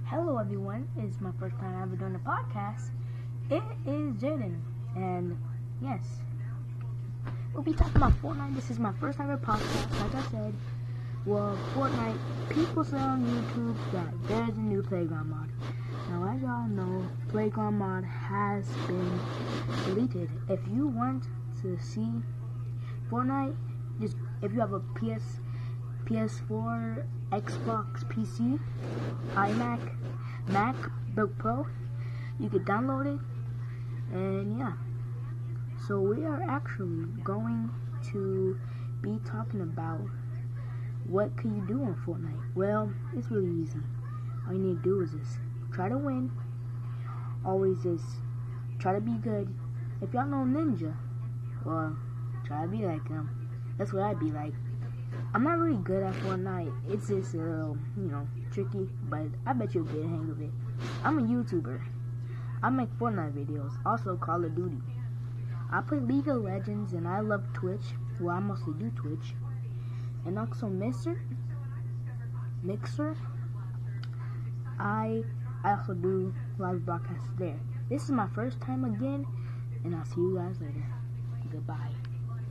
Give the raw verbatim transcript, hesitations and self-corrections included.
Hello everyone, it's my first time ever doing a podcast. It is Jaden, and yes, we'll be talking about Fortnite. This is my first time ever podcast, like I said. Well, Fortnite, people say on YouTube that there's a new playground mod. Now, as y'all know, playground mod has been deleted. If you want to see Fortnite, just if you have a P S, P S four, Xbox, P C, iMac, MacBook Pro, you could download it, and yeah. So we are actually going to be talking about what can you do on Fortnite. Well, it's really easy. All you need to do is just try to win. Always just try to be good. If y'all know Ninja, well, try to be like him. That's what I'd be like. I'm not really good at Fortnite. It's just, uh, you know, tricky, but I bet you'll get a hang of it. I'm a YouTuber. I make Fortnite videos, also Call of Duty. I play League of Legends, and I love Twitch. Well, I mostly do Twitch. And also Mixer. Mixer. I, I also do live broadcasts there. This is my first time again, and I'll see you guys later. Goodbye.